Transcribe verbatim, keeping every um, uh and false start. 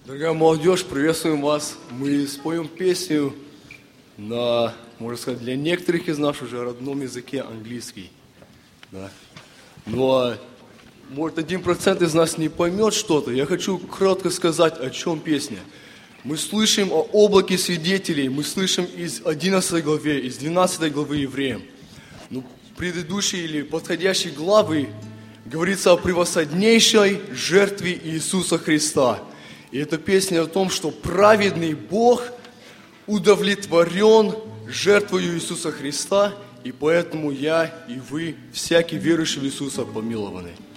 Дорогая молодежь, приветствуем вас. Мы споем песню на, можно сказать, для некоторых из нас уже родном языке английский. Да. Но, может, один процент из нас не поймет что-то. Я хочу кратко сказать, о чем песня. Мы слышим о облаке свидетелей, мы слышим из одиннадцатой главы, из двенадцатой главы Евреям. Ну, предыдущие или подходящие главы говорится о превосходнейшей жертве Иисуса Христа. И эта песня о том, что праведный Бог удовлетворен жертвою Иисуса Христа, и поэтому я и вы, всякий верующий в Иисуса, помилованы.